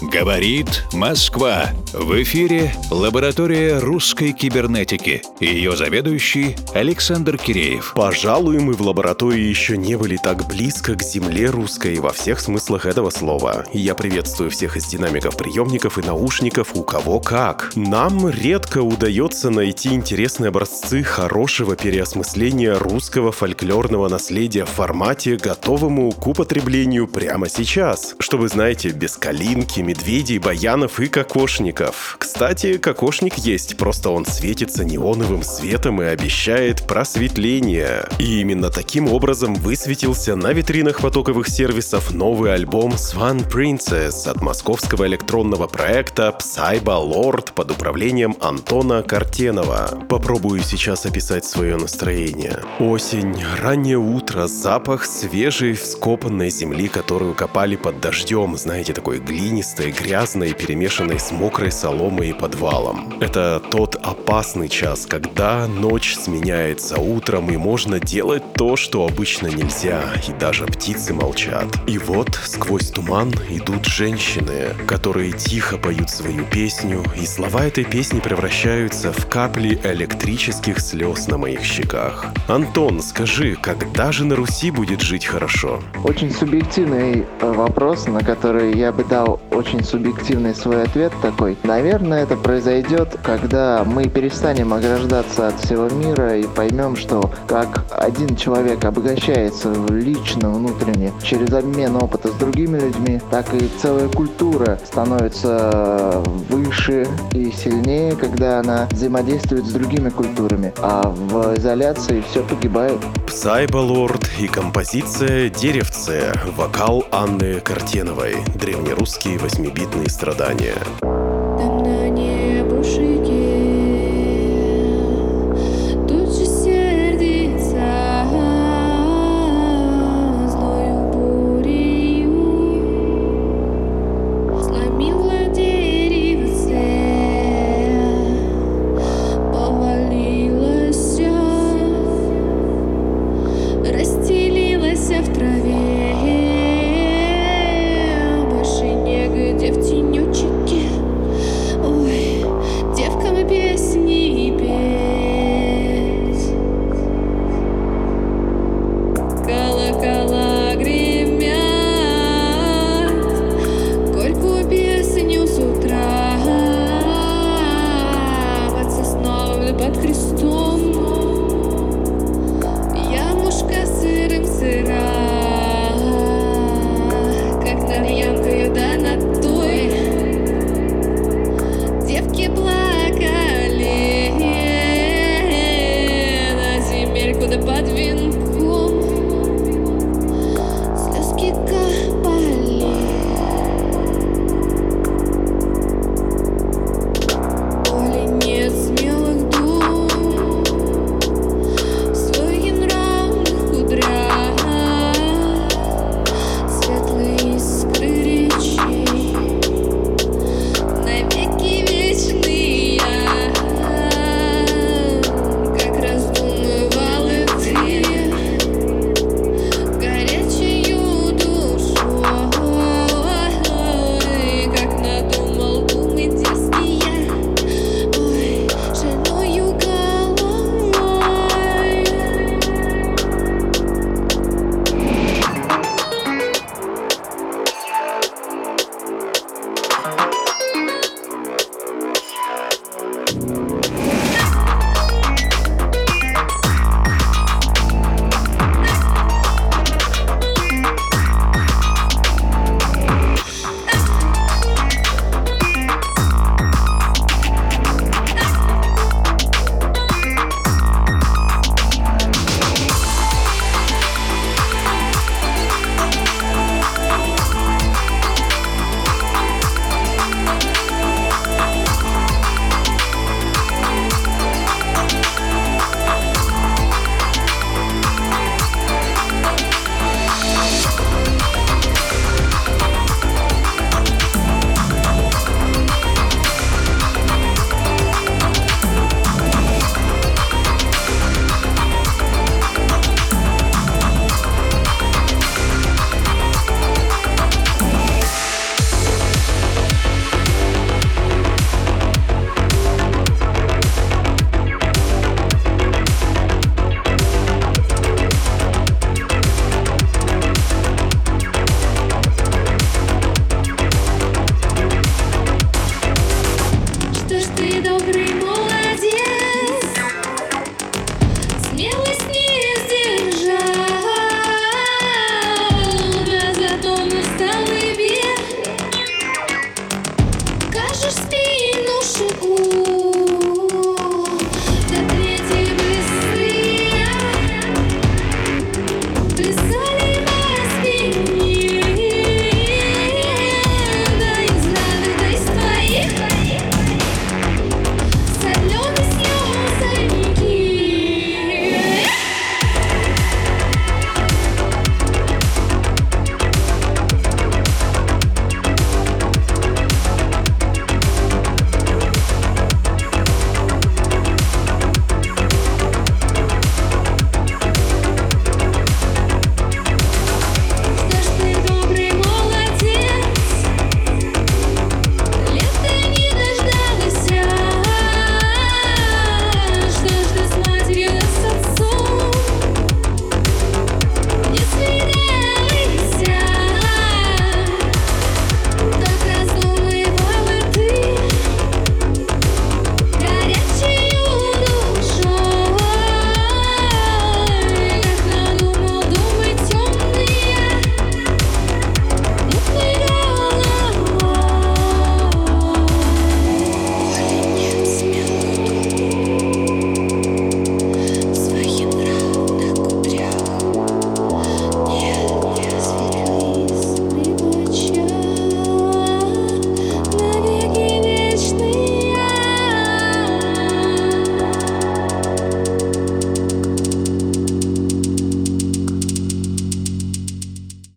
Говорит Москва. В эфире лаборатория русской кибернетики. Ее заведующий Александр Киреев. Пожалуй, мы в лаборатории еще не были так близко к земле русской во всех смыслах этого слова. И я приветствую всех из динамиков, приемников и наушников, у кого как. Нам редко удается найти интересные образцы хорошего переосмысления русского фольклорного наследия в формате, готовому к употреблению прямо сейчас. Чтобы, знаете, без калинки, медведей, баянов и кокошников. Кстати, кокошник есть, просто он светится неоновым светом и обещает просветление. И именно таким образом высветился на витринах потоковых сервисов новый альбом Swan Princess от московского электронного проекта Psybalord под управлением Антона Картенова. Попробую сейчас описать свое настроение. Осень, раннее утро, запах свежей вскопанной земли, которую копали под дождем, знаете, такой глинистой, грязной, перемешанной с мокрой соломой и подвалом. Это тот опасный час, когда ночь сменяется утром и можно делать то, что обычно нельзя, и даже птицы молчат. И вот сквозь туман идут женщины, которые тихо поют свою песню, и слова этой песни превращаются в капли электрических слез на моих щеках. Антон, скажи, когда же на Руси будет жить хорошо? Очень субъективный вопрос, на который я бы дал очень субъективный свой ответ такой. Наверное, это произойдет, когда мы перестанем ограждаться от всего мира и поймем, что как один человек обогащается лично, внутренне, через обмен опыта с другими людьми, так и целая культура становится выше и сильнее, когда она взаимодействует с другими культурами, а в изоляции все погибает. Psybalord и композиция «Деревце», вокал Анны Картеновой, древнерусские 8-битные страдания.